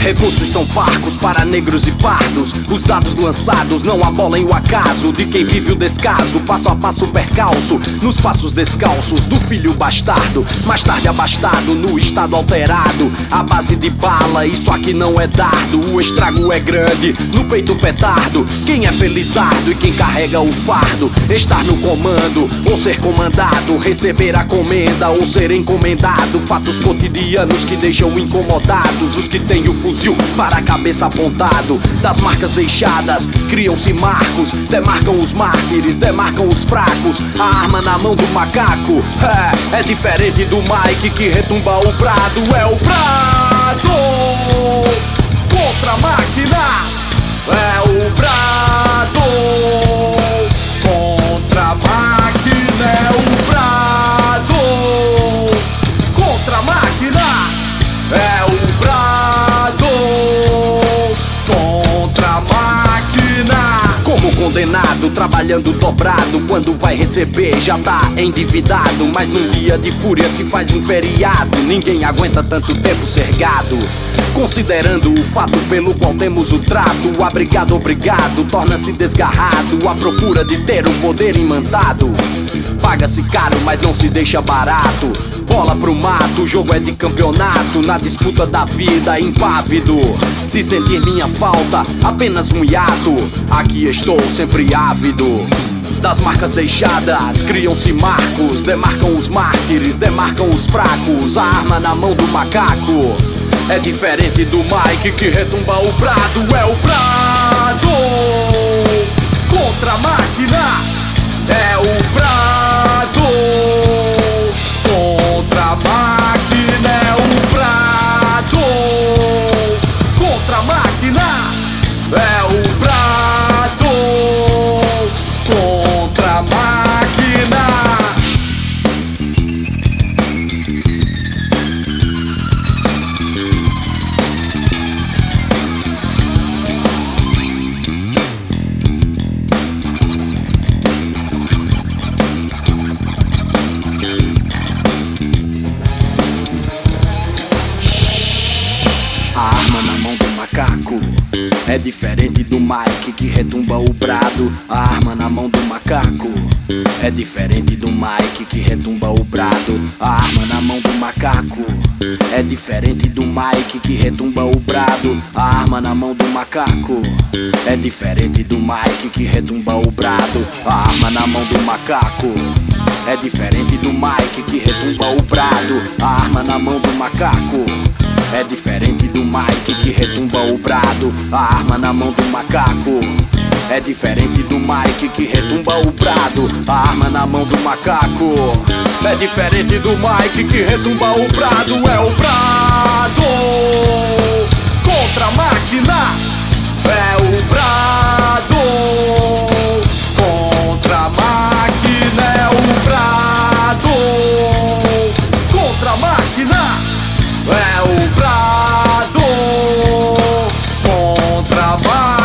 Recursos são parcos para negros e pardos. Os dados lançados não abolem o acaso de quem vive o descaso, passo a passo percalço, nos passos descalços do filho bastardo, mais tarde abastado no estado alterado, à base de bala, isso aqui não é dardo. O estrago é grande, no peito petardo. Quem é felizardo e quem carrega o fardo, estar no comando ou ser comandado, receber a comenda ou ser encomendado. Fatos cotidianos que deixam incomodados os que têm o fuzil para a cabeça apontado. Das marcas deixadas criam-se marcos, demarcam os mártires, demarcam os fracos. A arma na mão do macaco é diferente do Mike que retumba o brado. É o brado contra a máquina, é o brado contra a máquina, é o brado contra a máquina, é o brado contra a máquina. Como condenado, trabalhando dobrado, quando vai receber já tá endividado. Mas num dia de fúria se faz um feriado, ninguém aguenta tanto tempo ser gado. Considerando o fato pelo qual temos o trato, o abrigado obrigado torna-se desgarrado, à procura de ter o poder imantado. Paga-se caro, mas não se deixa barato. Bola pro mato, o jogo é de campeonato. Na disputa da vida, impávido. Se sentir minha falta, apenas um hiato. Aqui estou sempre ávido. Das marcas deixadas, criam-se marcos. Demarcam os mártires, demarcam os fracos. A arma na mão do macaco é diferente do Mike que retumba o brado. É o brado contra a máquina, é o brado contra a máquina, é o brado contra a máquina, é o brado contra a máquina. A arma na mão do macaco é diferente do Mike que retumba o brado. A arma na mão do macaco é diferente do Mike que retumba o brado. A arma na mão do macaco é diferente do Mike que retumba o brado. A arma na mão do macaco é diferente do Mike que retumba o brado. A arma na mão do macaco é diferente do Mike que retumba o brado. A arma na mão do macaco é diferente do Mike que retumba o brado. A arma na mão do macaco é diferente do Mike que retumba o brado. A arma na mão do macaco é diferente do Mike que retumba o brado. É o brado contra a máquina, é o brado contra a máquina, é o brado contra a máquina, é o brado contra a máquina.